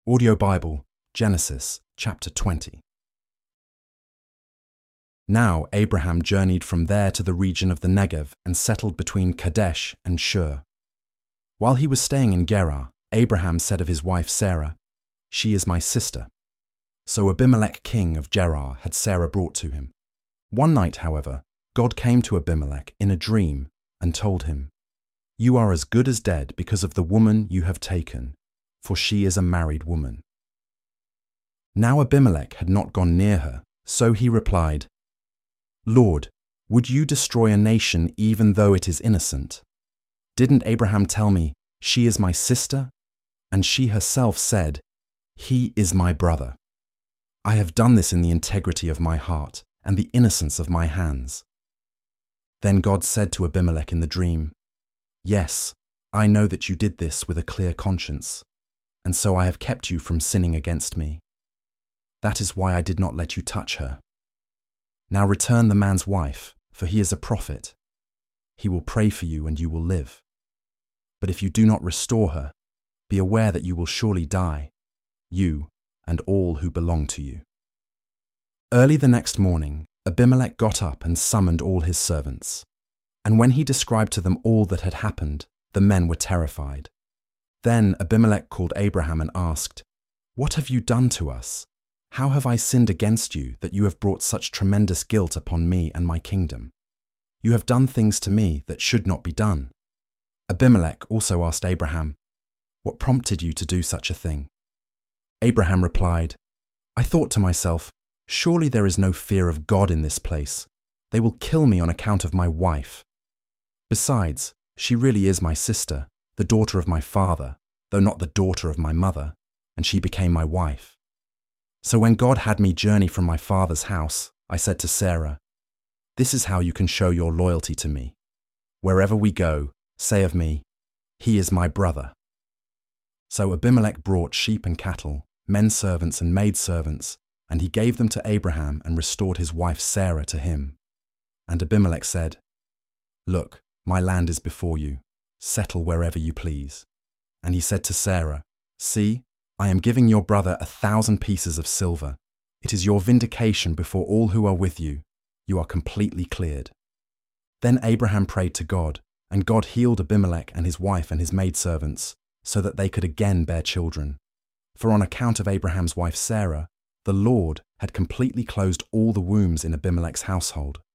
Audio Bible, Genesis chapter 20. Now Abraham journeyed from there to the region of the Negev and settled between Kadesh and Shur. While he was staying in Gerar, Abraham said of his wife Sarah, "She is my sister." So Abimelech king of Gerar had Sarah brought to him. One night, however, God came to Abimelech in a dream and told him, "You are as good as dead because of the woman you have taken, for she is a married woman." Now Abimelech had not gone near her, so he replied, "Lord, would you destroy a nation even though it is innocent? Didn't Abraham tell me, 'She is my sister'? And she herself said, 'He is my brother.' I have done this in the integrity of my heart and the innocence of my hands." Then God said to Abimelech in the dream, "Yes, I know that you did this with a clear conscience, and so I have kept you from sinning against me. That is why I did not let you touch her. Now return the man's wife, for he is a prophet. He will pray for you and you will live. But if you do not restore her, be aware that you will surely die, you and all who belong to you." Early the next morning, Abimelech got up and summoned all his servants. And when he described to them all that had happened, the men were terrified. Then Abimelech called Abraham and asked, "What have you done to us? How have I sinned against you that you have brought such tremendous guilt upon me and my kingdom? You have done things to me that should not be done." Abimelech also asked Abraham, "What prompted you to do such a thing?" Abraham replied, "I thought to myself, surely there is no fear of God in this place. They will kill me on account of my wife. Besides, she really is my sister, the daughter of my father, though not the daughter of my mother, and she became my wife. So when God had me journey from my father's house, I said to Sarah, 'This is how you can show your loyalty to me. Wherever we go, say of me, "He is my brother."' So Abimelech brought sheep and cattle, men servants and maid servants, and he gave them to Abraham and restored his wife Sarah to him. And Abimelech said, 'Look, my land is before you. Settle wherever you please.' And he said to Sarah, 'See, I am giving your brother 1,000 pieces of silver. It is your vindication before all who are with you. You are completely cleared.' Then Abraham prayed to God, and God healed Abimelech and his wife and his maidservants, so that they could again bear children. For on account of Abraham's wife Sarah, the Lord had completely closed all the wombs in Abimelech's household.